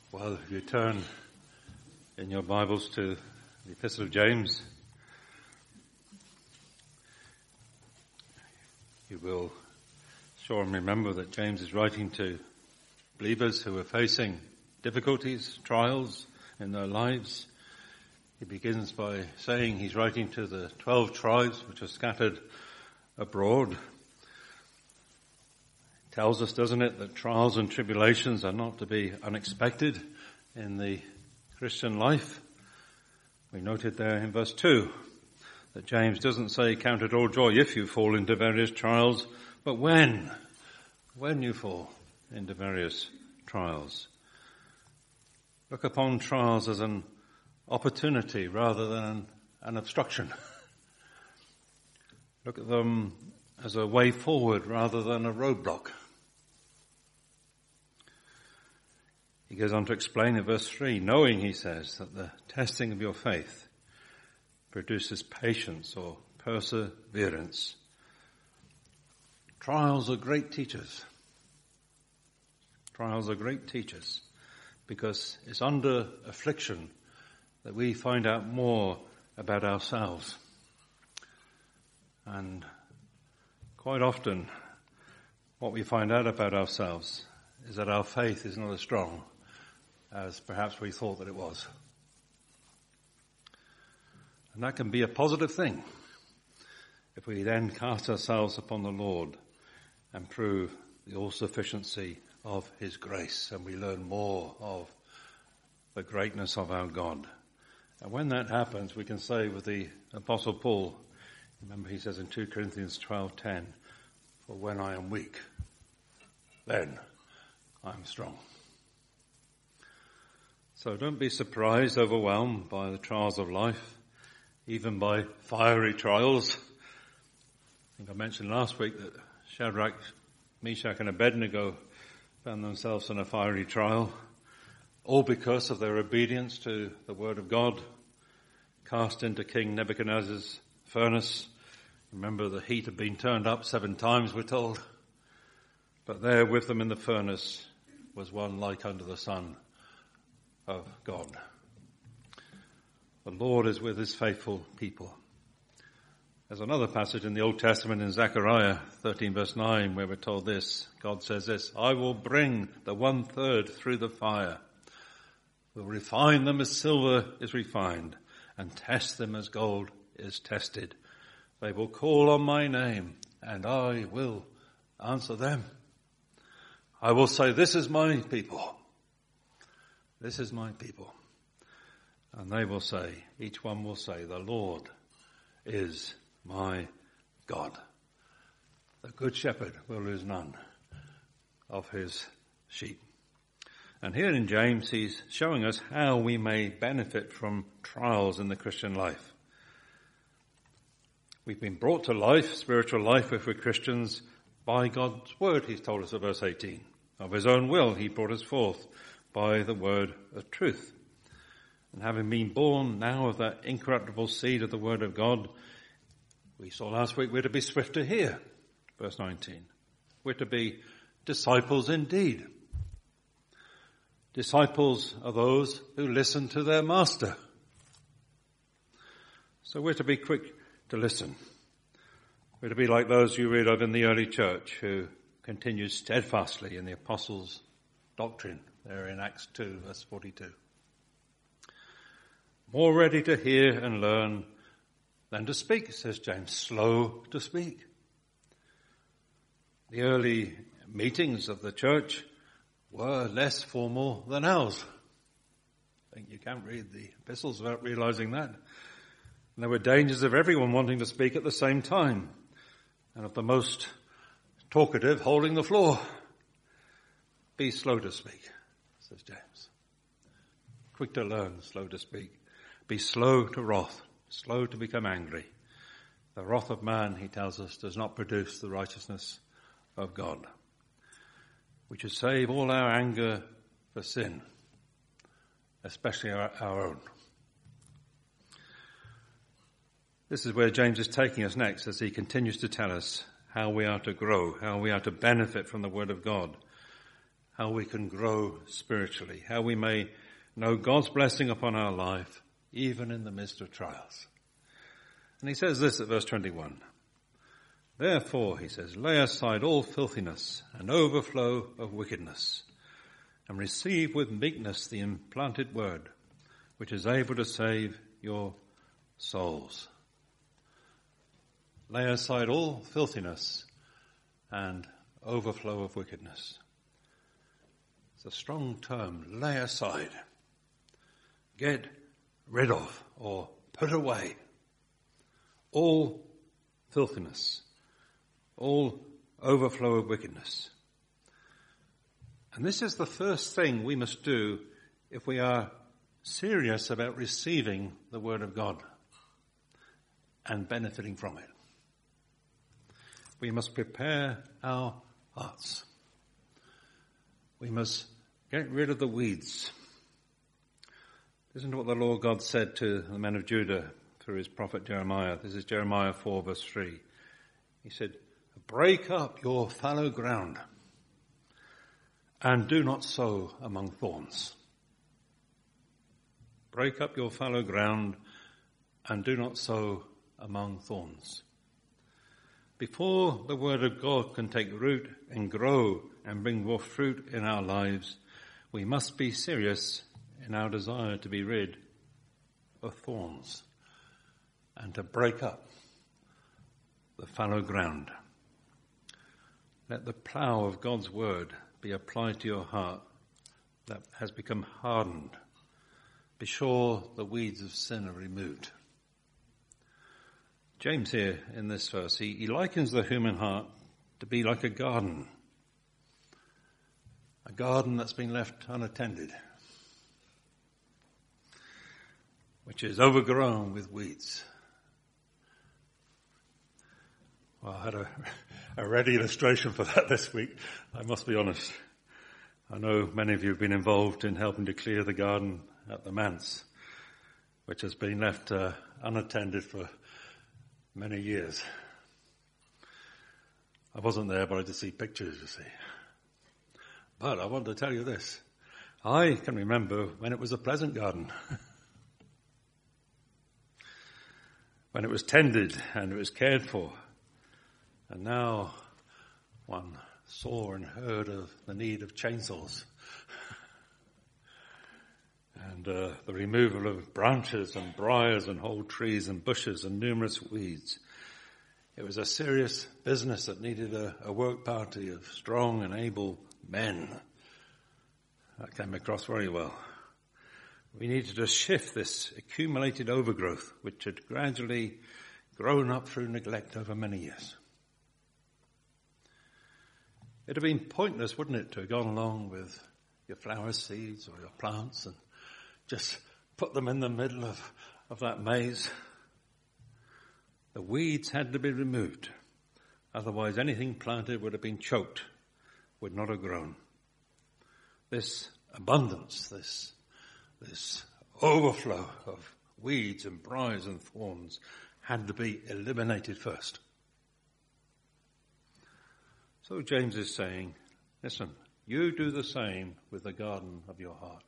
Well, if you turn in your Bibles to the Epistle of James, you will sure remember that James is writing to believers who are facing difficulties, trials in their lives. He begins by saying he's writing to the 12 tribes which are scattered abroad. It tells us, doesn't it, that trials and tribulations are not to be unexpected in the Christian life. We noted there in verse 2 that James doesn't say count it all joy if you fall into various trials, but when you fall into various trials. Look upon trials as an opportunity rather than an obstruction. Look at them as a way forward rather than a roadblock. He goes on to explain in verse 3, knowing, he says, that the testing of your faith produces patience or perseverance. Trials are great teachers. Trials are great teachers because it's under affliction that we find out more about ourselves. And quite often, what we find out about ourselves is that our faith is not as strong as perhaps we thought that it was. And that can be a positive thing if we then cast ourselves upon the Lord and prove the all-sufficiency of His grace, and we learn more of the greatness of our God. And when that happens, we can say with the Apostle Paul, remember he says in 2 Corinthians 12:10, for when I am weak, then I am strong. So don't be surprised, overwhelmed by the trials of life, even by fiery trials. I think I mentioned last week that Shadrach, Meshach and Abednego found themselves in a fiery trial, all because of their obedience to the word of God, cast into King Nebuchadnezzar's furnace. Remember, the heat had been turned up 7 times, we're told. But there with them in the furnace was one like unto the Son of God. The Lord is with His faithful people. There's another passage in the Old Testament in Zechariah 13 verse 9 where we're told this. God says this, I will bring the 1/3 through the fire. Will refine them as silver is refined and test them as gold is tested. They will call on my name and I will answer them. I will say, this is my people. This is my people. And they will say, each one will say, the Lord is my God. The good shepherd will lose none of his sheep. And here in James, he's showing us how we may benefit from trials in the Christian life. We've been brought to life, spiritual life, if we're Christians, by God's word, he's told us at verse 18. Of his own will, he brought us forth by the word of truth. And having been born now of that incorruptible seed of the word of God, we saw last week we're to be swift to hear, verse 19. We're to be disciples indeed. Disciples are those who listen to their master. So we're to be quick to listen. We're to be like those you read of in the early church who continued steadfastly in the apostles' doctrine there in Acts 2 verse 42. More ready to hear and learn than to speak, says James, slow to speak. The early meetings of the church were less formal than ours. I think you can't read the epistles without realizing that. And there were dangers of everyone wanting to speak at the same time, and of the most talkative holding the floor. Be slow to speak, says James. Quick to learn, slow to speak. Be slow to wrath, slow to become angry. The wrath of man, he tells us, does not produce the righteousness of God. We should save all our anger for sin, especially our own. This is where James is taking us next as he continues to tell us how we are to grow, how we are to benefit from the Word of God, how we can grow spiritually, how we may know God's blessing upon our life, even in the midst of trials. And he says this at verse 21. Therefore, he says, lay aside all filthiness and overflow of wickedness, and receive with meekness the implanted word, which is able to save your souls. Lay aside all filthiness and overflow of wickedness. It's a strong term, lay aside. Get rid of or put away all filthiness, all overflow of wickedness. And this is the first thing we must do if we are serious about receiving the Word of God and benefiting from it. We must prepare our hearts. We must get rid of the weeds. Listen to what the Lord God said to the men of Judah through his prophet Jeremiah. This is Jeremiah 4 verse 3. He said, break up your fallow ground and do not sow among thorns. Break up your fallow ground and do not sow among thorns. Before the word of God can take root and grow and bring more fruit in our lives, we must be serious in our desire to be rid of thorns and to break up the fallow ground. Let the plough of God's word be applied to your heart that has become hardened. Be sure the weeds of sin are removed. James here in this verse, he likens the human heart to be like a garden that's been left unattended, which is overgrown with weeds. Well, I had a ready illustration for that this week, I must be honest. I know many of you have been involved in helping to clear the garden at the manse, which has been left unattended for many years. I wasn't there, but I did see pictures, you see. But I want to tell you this. I can remember when it was a pleasant garden. When it was tended and it was cared for. And now one saw and heard of the need of chainsaws. And the removal of branches and briars and whole trees and bushes and numerous weeds. It was a serious business that needed a work party of strong and able men. That came across very well. We needed to shift this accumulated overgrowth, which had gradually grown up through neglect over many years. It would have been pointless, wouldn't it, to have gone along with your flower seeds or your plants and just put them in the middle of that maze. The weeds had to be removed. Otherwise, anything planted would have been choked, would not have grown. This abundance, this overflow of weeds and briars and thorns had to be eliminated first. So James is saying, listen, you do the same with the garden of your heart.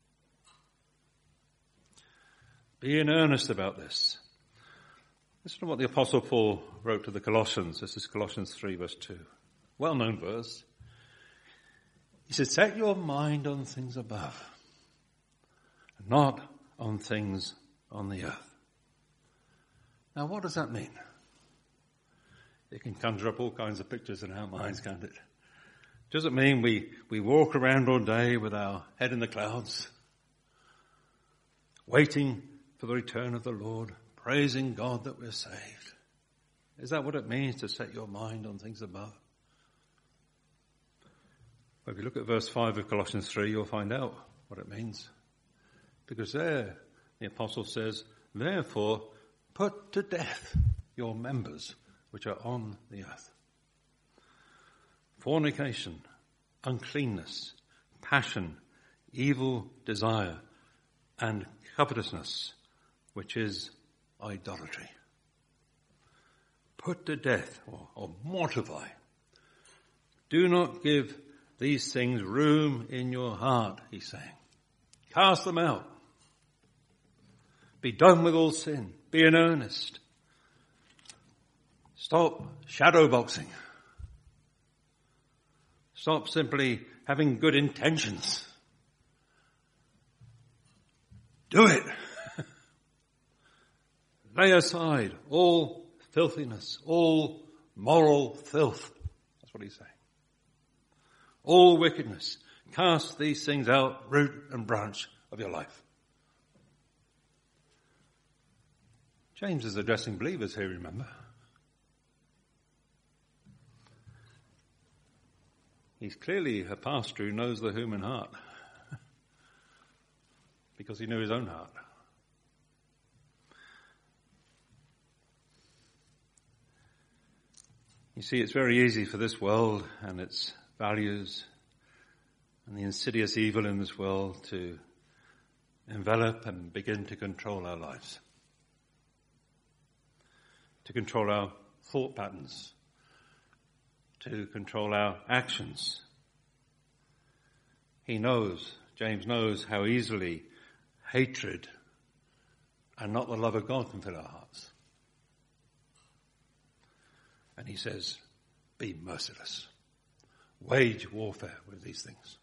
Be in earnest about this. Listen to what the Apostle Paul wrote to the Colossians. This is Colossians 3 verse 2. Well-known verse. He said, set your mind on things above, not on things on the earth. Now what does that mean? It can conjure up all kinds of pictures in our minds, can't it? Does it mean we walk around all day with our head in the clouds, waiting for the return of the Lord, praising God that we're saved? Is that what it means to set your mind on things above? Well, if you look at verse 5 of Colossians 3, you'll find out what it means. Because there, the apostle says, therefore, put to death your members which are on the earth. Fornication, uncleanness, passion, evil desire, and covetousness, which is idolatry. Put to death or mortify. Do not give these things room in your heart, he's saying. Cast them out. Be done with all sin. Be in earnest. Stop shadow boxing. Stop simply having good intentions. Do it. Lay aside all filthiness, all moral filth. That's what he's saying. All wickedness. Cast these things out, root and branch of your life. James is addressing believers here, remember? He's clearly a pastor who knows the human heart. Because he knew his own heart. You see, it's very easy for this world and its values and the insidious evil in this world to envelop and begin to control our lives. To control our thought patterns. To control our actions. James knows how easily hatred and not the love of God can fill our hearts. And he says, be merciless. Wage warfare with these things.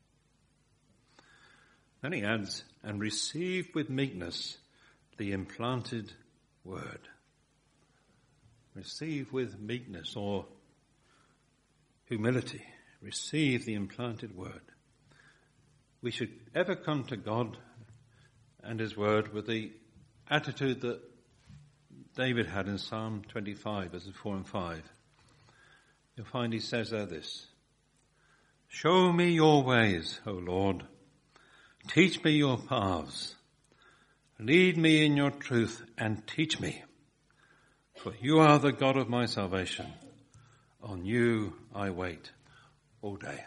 Then he adds, and receive with meekness the implanted word. Receive with meekness or humility. Receive the implanted word. We should ever come to God and his word with the attitude that David had in Psalm 25, verses 4 and 5. You'll find he says there this: show me your ways, O Lord. Teach me your paths. Lead me in your truth and teach me. For you are the God of my salvation. On you I wait all day.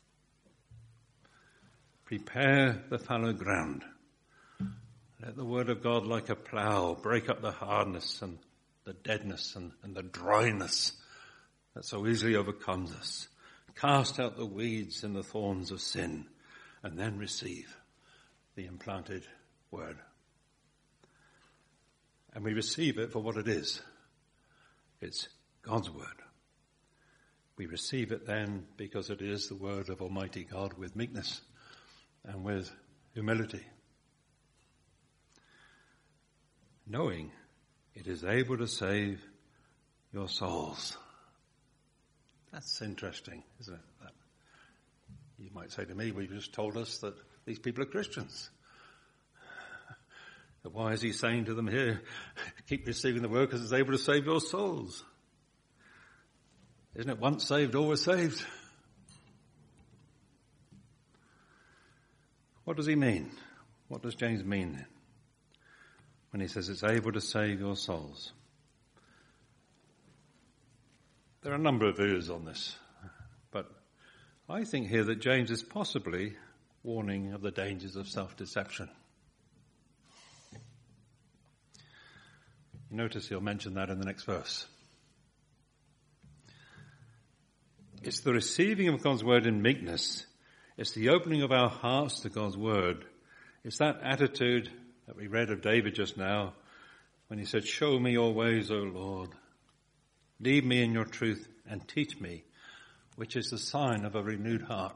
Prepare the fallow ground. Let the word of God like a plough break up the hardness and the deadness and the dryness that so easily overcomes us. Cast out the weeds and the thorns of sin and then receive the implanted word. And we receive it for what it is. It's God's word. We receive it then because it is the word of Almighty God with meekness and with humility. Knowing it is able to save your souls. That's interesting, isn't it? That you might say to me, well, you just told us that these people are Christians. But why is he saying to them here, keep receiving the word because it's able to save your souls? Isn't it once saved, always saved? What does he mean? What does James mean then? When he says it's able to save your souls. There are a number of views on this, but I think here that James is possibly warning of the dangers of self-deception. You notice he'll mention that in the next verse. It's the receiving of God's word in meekness. It's the opening of our hearts to God's word. It's that attitude that we read of David just now when he said, show me your ways, O Lord. Lead me in your truth and teach me, which is the sign of a renewed heart,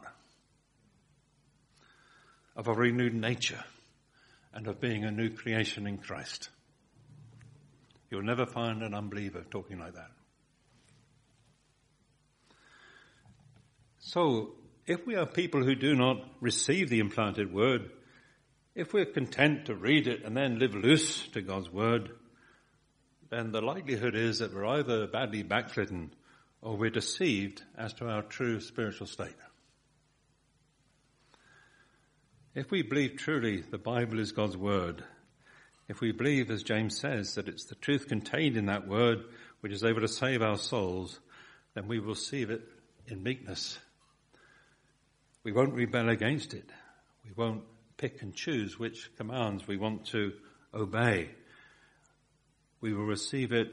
of a renewed nature, and of being a new creation in Christ. You'll never find an unbeliever talking like that. So, if we are people who do not receive the implanted word, if we're content to read it and then live loose to God's word, then the likelihood is that we're either badly backslidden or we're deceived as to our true spiritual state. If we believe truly the Bible is God's word, if we believe, as James says, that it's the truth contained in that word which is able to save our souls, then we will receive it in meekness. We won't rebel against it. We won't pick and choose which commands we want to obey. We will receive it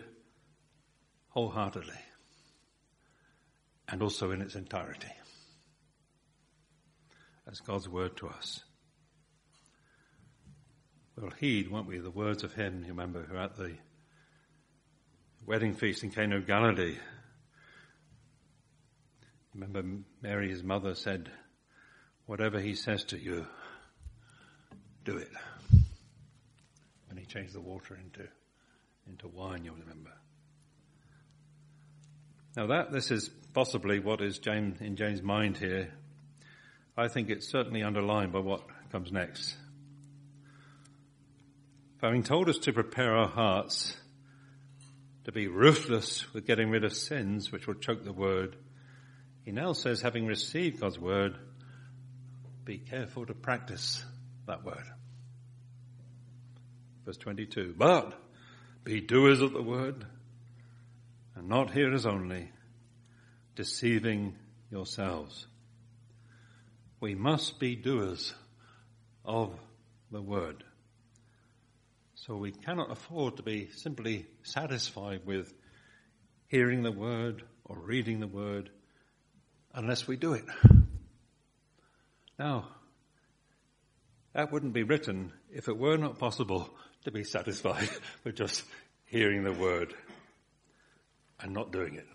wholeheartedly and also in its entirety. as God's word to us. We'll heed, won't we, the words of him, you remember, who at the wedding feast in Cana of Galilee. Remember Mary, his mother, said, whatever he says to you, do it. When he changed the water into wine, you'll remember. Now this is possibly what is in James' mind here. I think it's certainly underlined by what comes next. Having told us to prepare our hearts to be ruthless with getting rid of sins which will choke the word, he now says, having received God's word, be careful to practice that word. Verse 22, but be doers of the word and not hearers only, deceiving yourselves. We must be doers of the word. So we cannot afford to be simply satisfied with hearing the word or reading the word unless we do it. Now, that wouldn't be written if it were not possible to be satisfied with just hearing the word and not doing it.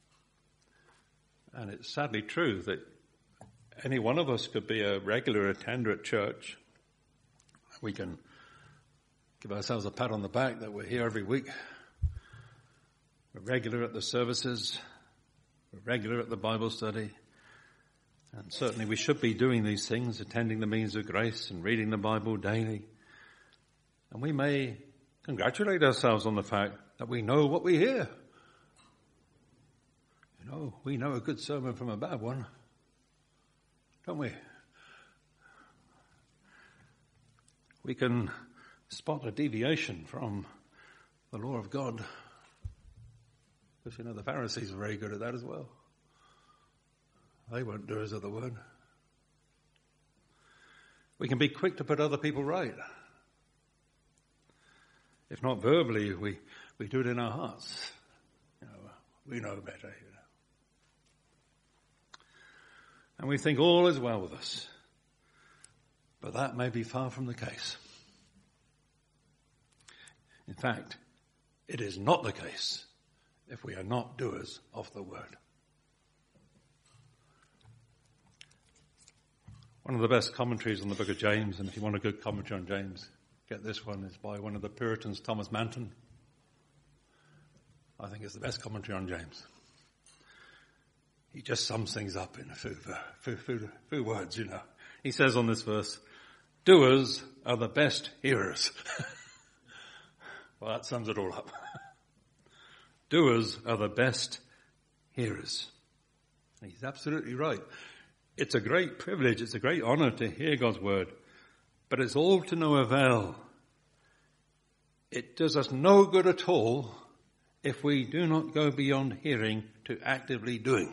And it's sadly true that any one of us could be a regular attender at church. We can give ourselves a pat on the back that we're here every week. We're regular at the services. We're regular at the Bible study. And certainly we should be doing these things, attending the means of grace and reading the Bible daily. And we may congratulate ourselves on the fact that we know what we hear. You know, we know a good sermon from a bad one, don't we? We can spot a deviation from the law of God. Because, you know, the Pharisees were very good at that as well. They weren't doers of the word. We can be quick to put other people right. If not verbally, we do it in our hearts. You know, we know better, you know. And we think all is well with us. But that may be far from the case. In fact, it is not the case if we are not doers of the word. One of the best commentaries on the book of James, and if you want a good commentary on James, get this one. It's by one of the Puritans, Thomas Manton. I think it's the best commentary on James. He just sums things up in a few words, you know. He says on this verse, doers are the best hearers. Well, that sums it all up. Doers are the best hearers. And he's absolutely right. It's a great privilege, it's a great honor to hear God's word, but it's all to no avail. It does us no good at all if we do not go beyond hearing to actively doing.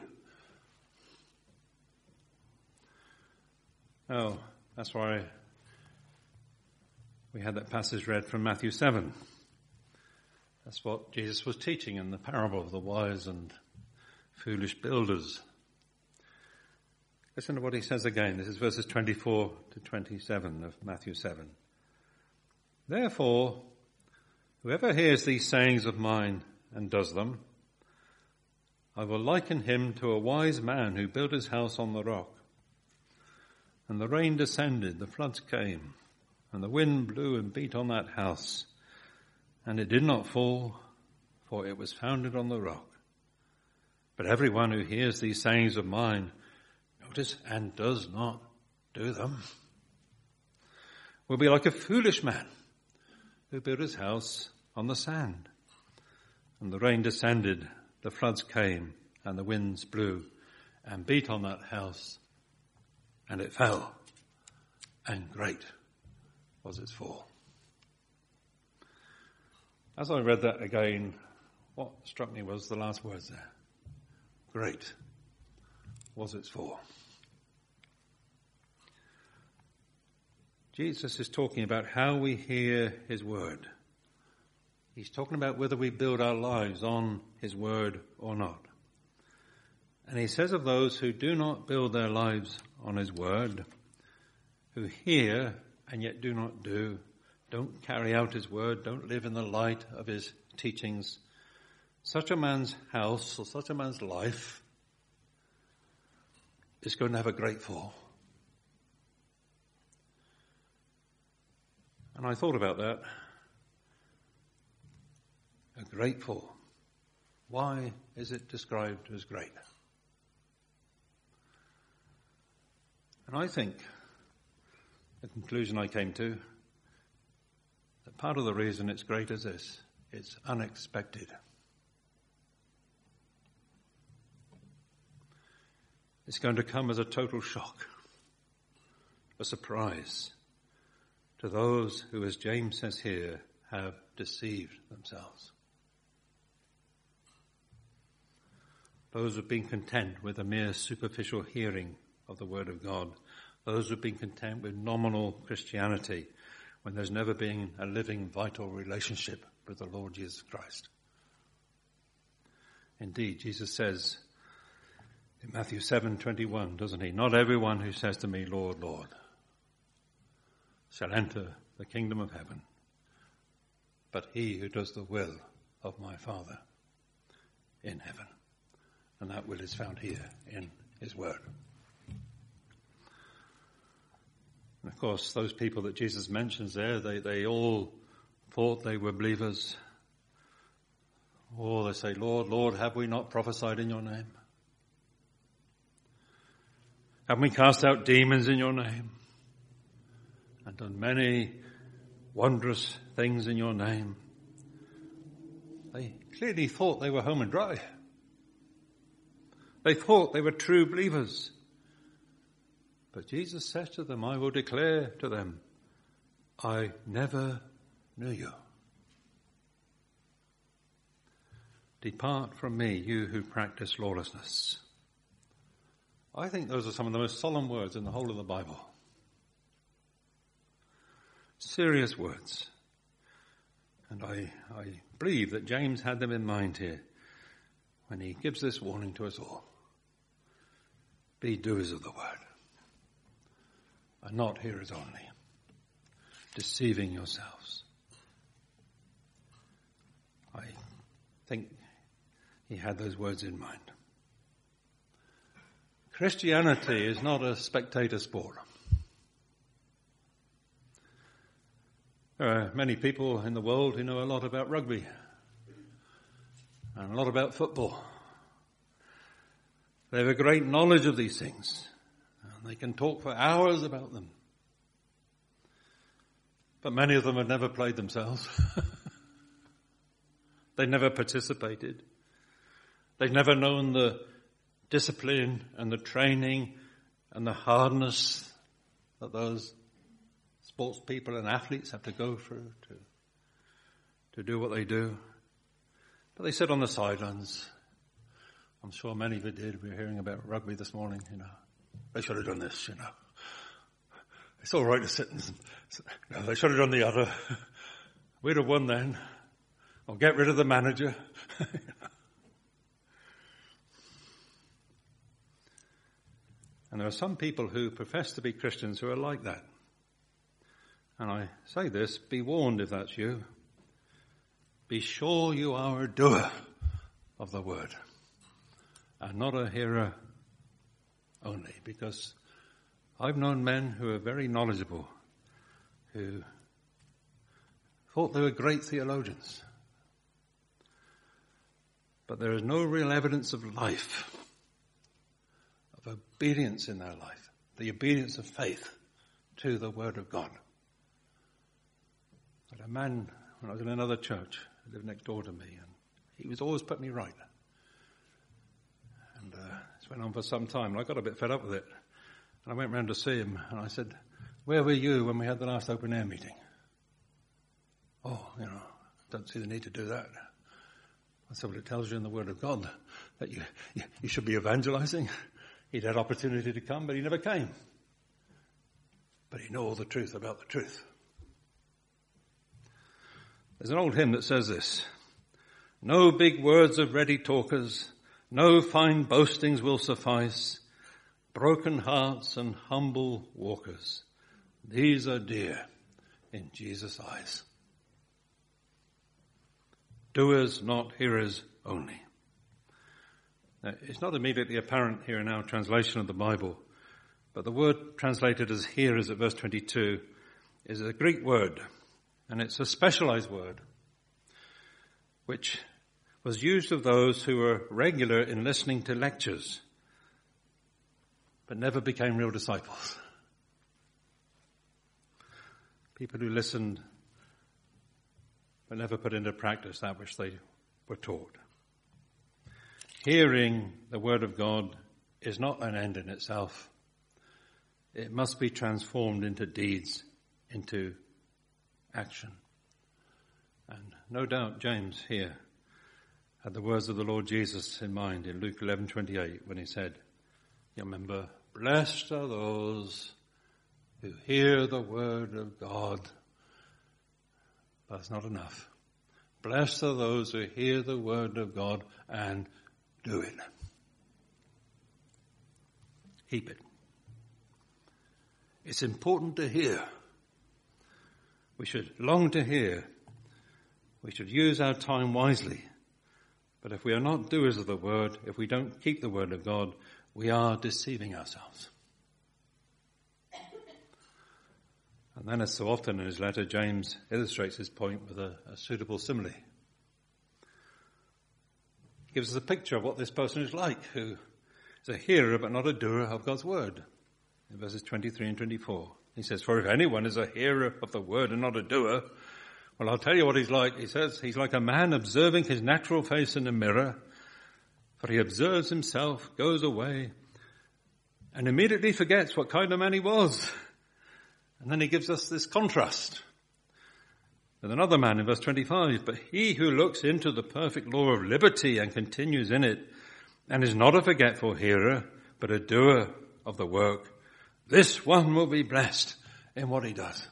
Oh, that's why we had that passage read from Matthew 7. That's what Jesus was teaching in the parable of the wise and foolish builders. Listen to what he says again. This is verses 24 to 27 of Matthew 7. Therefore, whoever hears these sayings of mine and does them, I will liken him to a wise man who built his house on the rock. And the rain descended, the floods came, and the wind blew and beat on that house. And it did not fall, for it was founded on the rock. But everyone who hears these sayings of mine, notice, and does not do them, will be like a foolish man who built his house on the sand. And the rain descended, the floods came, and the winds blew and beat on that house, and it fell, and great was its fall. As I read that again, what struck me was the last words there. Great was its fall. Jesus is talking about how we hear his word. He's talking about whether we build our lives on his word or not. And he says of those who do not build their lives on his word, who hear and yet do not do, don't carry out his word, don't live in the light of his teachings, such a man's house or such a man's life is going to have a great fall. And I thought about that. A great fall. Why is it described as great? And I think the conclusion I came to, that part of the reason it's great is this: it's unexpected. It's going to come as a total shock, a surprise to those who, as James says here, have deceived themselves. Those who have been content with a mere superficial hearing of the Word of God. Those who have been content with nominal Christianity when there's never been a living, vital relationship with the Lord Jesus Christ. Indeed, Jesus says in Matthew 7:21, doesn't he? Not everyone who says to me, Lord, Lord, shall enter the kingdom of heaven, but he who does the will of my Father in heaven. And that will is found here in his word. And of course, those people that Jesus mentions there, they all thought they were believers. Or they say, Lord, Lord, have we not prophesied in your name? Haven't we cast out demons in your name? And done many wondrous things in your name? They clearly thought they were home and dry. They thought they were true believers. But Jesus said to them, I will declare to them, I never knew you. Depart from me, you who practice lawlessness. I think those are some of the most solemn words in the whole of the Bible. Serious words. And I believe that James had them in mind here when he gives this warning to us all. Be doers of the word, and not hearers only, deceiving yourselves. I think he had those words in mind. Christianity is not a spectator sport. There are many people in the world who know a lot about rugby and a lot about football. They have a great knowledge of these things, and they can talk for hours about them. But many of them have never played themselves. They never participated. They've never known the discipline and the training and the hardness that those sports people and athletes have to go through to do what they do. But they sit on the sidelines. I'm sure many of you did. We were hearing about rugby this morning, They should have done this, It's all right to sit and... No, they should have done the other. We'd have won then. Or get rid of the manager. And there are some people who profess to be Christians who are like that. And I say this, be warned if that's you. Be sure you are a doer of the word and not a hearer only, because I've known men who are very knowledgeable, who thought they were great theologians, but there is no real evidence of life, of obedience in their life, the obedience of faith to the Word of God. But a man, when I was in another church, who lived next door to me, and he was always putting me right. And this went on for some time, and I got a bit fed up with it. And I went round to see him, and I said, where were you when we had the last open air meeting? Oh, don't see the need to do that. I said, well, it tells you in the Word of God that you should be evangelizing. He'd had opportunity to come, but he never came. But he knew all the truth about the truth. There's an old hymn that says this: no big words of ready talkers, no fine boastings will suffice. Broken hearts and humble walkers These are dear in Jesus' eyes. Doers, not hearers only. Now, it's not immediately apparent here in our translation of the Bible, but the word translated as hearers at verse 22 is a Greek word, and it's a specialized word, which was used of those who were regular in listening to lectures, but never became real disciples. People who listened but never put into practice that which they were taught. Hearing the word of God is not an end in itself. It must be transformed into deeds, into action. And no doubt James here had the words of the Lord Jesus in mind in Luke 11:28 when he said, you remember, blessed are those who hear the word of God. That's not enough. Blessed are those who hear the word of God and do it. Keep it. It's important to hear. We should long to hear. We should use our time wisely. But if we are not doers of the word, if we don't keep the word of God, we are deceiving ourselves. And then, as so often in his letter, James illustrates his point with a suitable simile. He gives us a picture of what this person is like, who is a hearer but not a doer of God's word. In verses 23 and 24, he says, for if anyone is a hearer of the word and not a doer, well, I'll tell you what he's like. He says, he's like a man observing his natural face in a mirror, for he observes himself, goes away, and immediately forgets what kind of man he was. And then he gives us this contrast with another man in verse 25. But he who looks into the perfect law of liberty and continues in it, and is not a forgetful hearer, but a doer of the work, this one will be blessed in what he does.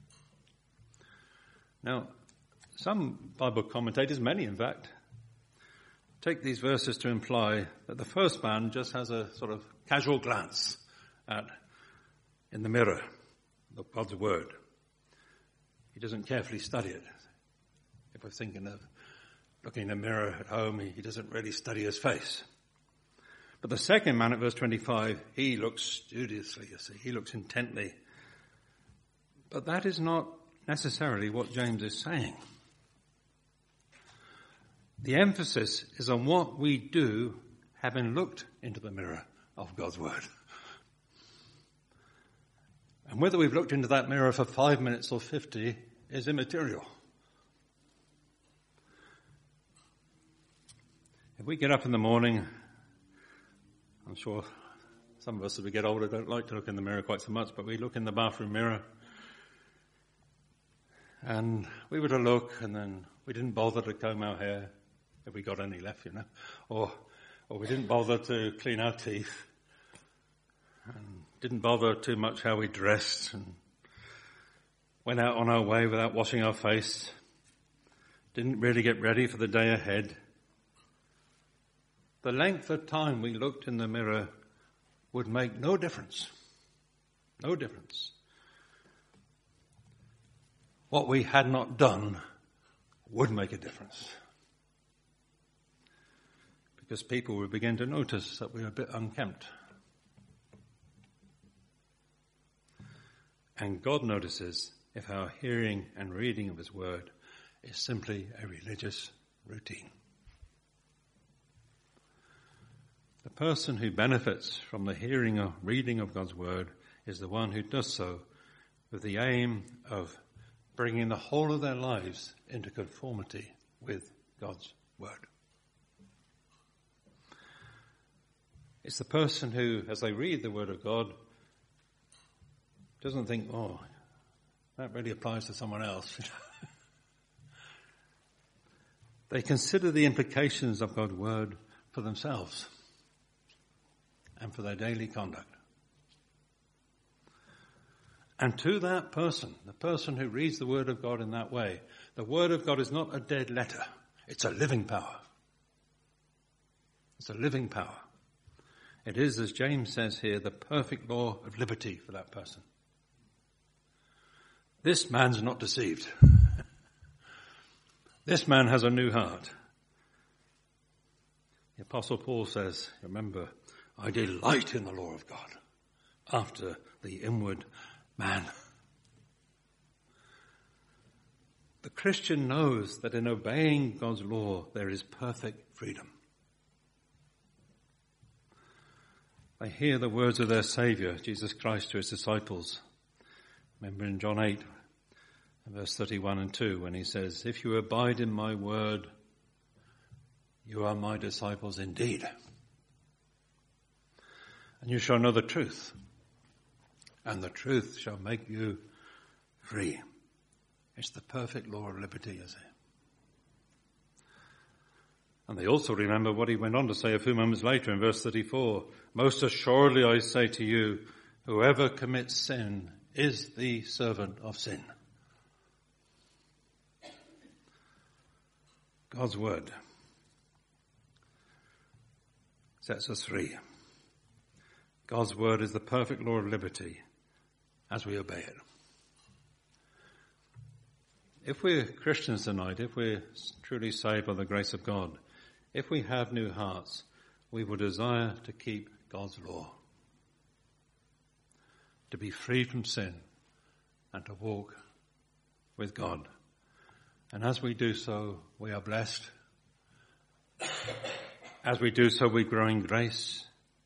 Now, some Bible commentators, many in fact, take these verses to imply that the first man just has a sort of casual glance in the mirror of God's word. He doesn't carefully study it. If we're thinking of looking in a mirror at home, he doesn't really study his face. But the second man at verse 25, he looks studiously, you see. He looks intently. But that is not necessarily what James is saying. The emphasis is on what we do having looked into the mirror of God's word. And whether we've looked into that mirror for 5 minutes or 50 is immaterial. If we get up in the morning, I'm sure some of us as we get older don't like to look in the mirror quite so much, but we look in the bathroom mirror and we were to look and then we didn't bother to comb our hair, if we got any left, or we didn't bother to clean our teeth and didn't bother too much how we dressed and went out on our way without washing our face, didn't really get ready for the day ahead. The length of time we looked in the mirror would make no difference. No difference. What we had not done would make a difference. Because people would begin to notice that we were a bit unkempt. And God notices if our hearing and reading of his word is simply a religious routine. The person who benefits from the hearing or reading of God's word is the one who does so with the aim of bringing the whole of their lives into conformity with God's word. It's the person who, as they read the word of God, doesn't think, oh, that really applies to someone else. They consider the implications of God's word for themselves and for their daily conduct. And to that person, the person who reads the word of God in that way, the word of God is not a dead letter. It's a living power. It's a living power. It is, as James says here, the perfect law of liberty for that person. This man's not deceived. This man has a new heart. The Apostle Paul says, remember, I delight in the law of God after the inward man. The Christian knows that in obeying God's law there is perfect freedom. They hear the words of their Saviour, Jesus Christ, to his disciples. Remember in John 8, verse 31 and 2, when he says, if you abide in my word, you are my disciples indeed. And you shall know the truth, and the truth shall make you free. It's the perfect law of liberty, is it? And they also remember what he went on to say a few moments later in verse 34. Most assuredly I say to you, whoever commits sin is the servant of sin. God's word sets us free. God's word is the perfect law of liberty as we obey it. If we're Christians tonight, if we're truly saved by the grace of God, if we have new hearts, we will desire to keep God's law, to be free from sin and to walk with God. And as we do so, we are blessed. As we do so, we grow in grace.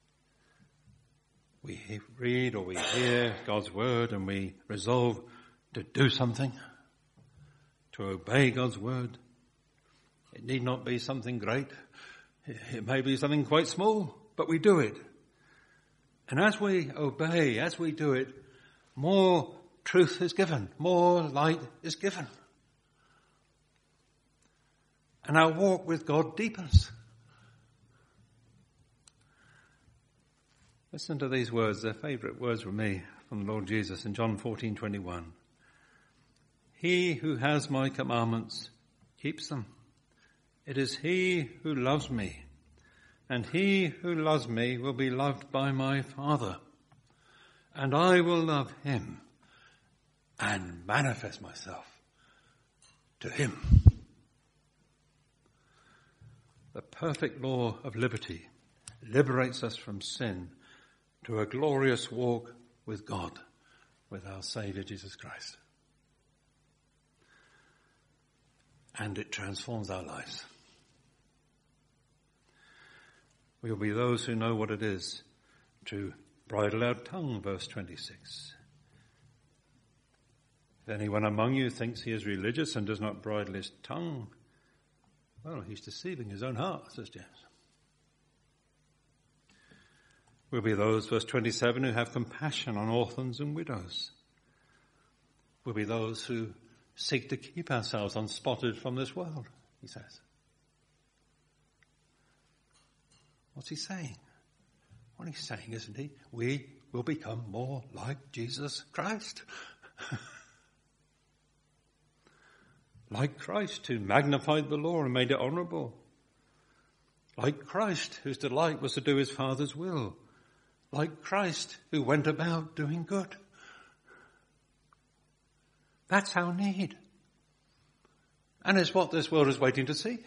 We read or we hear God's word and we resolve to do something, to obey God's word. It need not be something great. It may be something quite small, but we do it. And as we obey, as we do it, more truth is given, more light is given. And our walk with God deepens. Listen to these words, they're favourite words from me, from the Lord Jesus in John 14:21. He who has my commandments keeps them. It is he who loves me, and he who loves me will be loved by my Father, and I will love him and manifest myself to him. The perfect law of liberty liberates us from sin to a glorious walk with God, with our Saviour Jesus Christ. And it transforms our lives. We will be those who know what it is to bridle our tongue, verse 26. If anyone among you thinks he is religious and does not bridle his tongue, well, he's deceiving his own heart, says James. We'll be those, verse 27, who have compassion on orphans and widows. We'll be those who seek to keep ourselves unspotted from this world, he says. What's he saying? What he's saying, isn't he? We will become more like Jesus Christ. Like Christ, who magnified the law and made it honourable. Like Christ, whose delight was to do his Father's will. Like Christ, who went about doing good. That's our need. And it's what this world is waiting to see.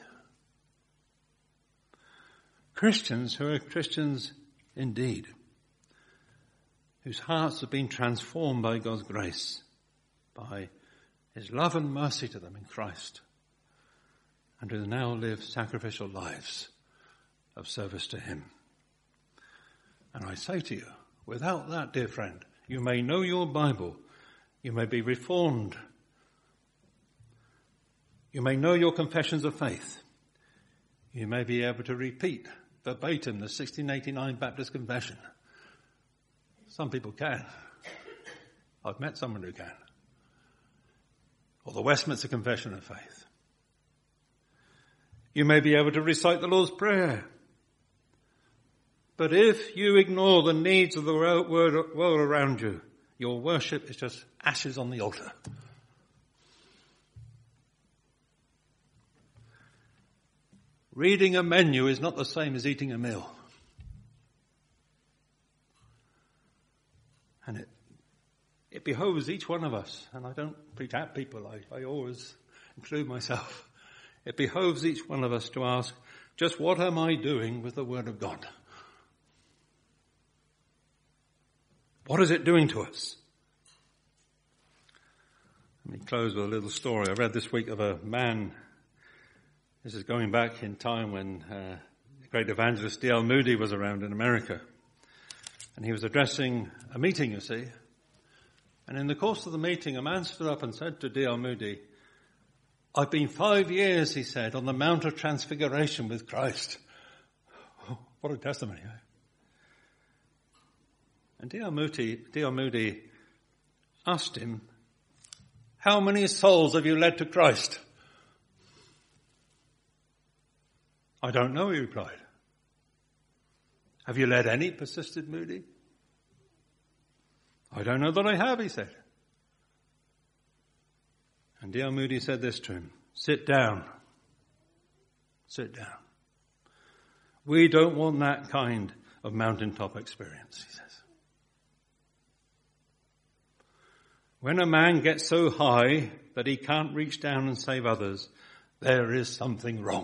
Christians who are Christians indeed, whose hearts have been transformed by God's grace, by his love and mercy to them in Christ, and who now live sacrificial lives of service to him. And I say to you, without that, dear friend, you may know your Bible, you may be reformed, you may know your confessions of faith, you may be able to repeat verbatim the 1689 Baptist Confession. Some people can. I've met someone who can. Or the Westminster Confession of Faith. You may be able to recite the Lord's Prayer. But if you ignore the needs of the world around you, your worship is just ashes on the altar. Reading a menu is not the same as eating a meal. And It behoves each one of us, and I don't preach at people, I always include myself. It behoves each one of us to ask, just what am I doing with the Word of God? What is it doing to us? Let me close with a little story. I read this week of a man. This is going back in time when the great evangelist D.L. Moody was around in America. And he was addressing a meeting, you see. And in the course of the meeting, a man stood up and said to D.L. Moody, I've been 5 years, he said, on the Mount of Transfiguration with Christ. Oh, what a testimony, eh? And D.L. Moody asked him, how many souls have you led to Christ? I don't know, he replied. Have you led any? Persisted Moody. I don't know that I have, he said. And D.L. Moody said this to him, sit down. Sit down. We don't want that kind of mountaintop experience, he says. When a man gets so high that he can't reach down and save others, there is something wrong.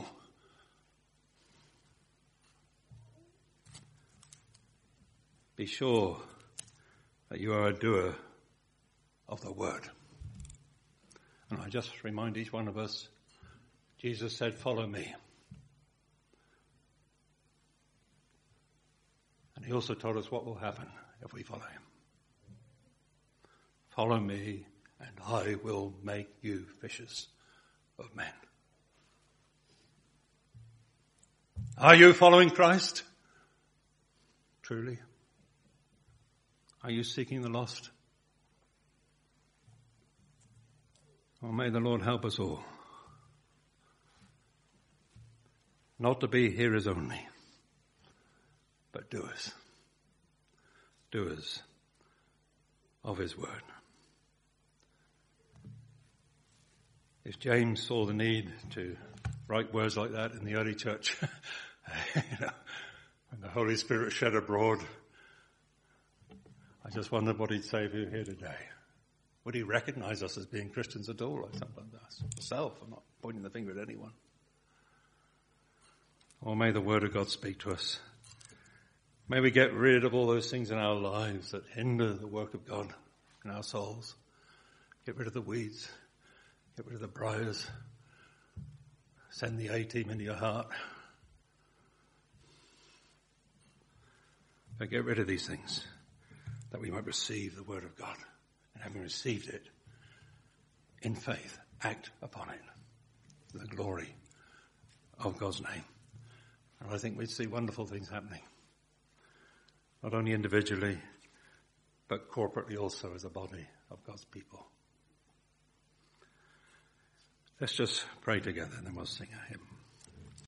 Be sure that you are a doer of the word. And I just remind each one of us, Jesus said, follow me. And he also told us what will happen if we follow him. Follow me, and I will make you fishers of men. Are you following Christ? Truly? Are you seeking the lost? Well, may the Lord help us all. Not to be hearers only, but doers. Doers of his word. If James saw the need to write words like that in the early church, when the Holy Spirit shed abroad, I just wondered what he'd say if you were here today. Would he recognize us as being Christians at all? I sometimes ask myself. I'm not pointing the finger at anyone. Or may the word of God speak to us. May we get rid of all those things in our lives that hinder the work of God in our souls. Get rid of the weeds. Get rid of the briars. Send the A-team into your heart. But get rid of these things that we might receive the word of God. And having received it in faith, act upon it for the glory of God's name. And I think we'd see wonderful things happening. Not only individually, but corporately also as a body of God's people. Let's just pray together and then we'll sing a hymn.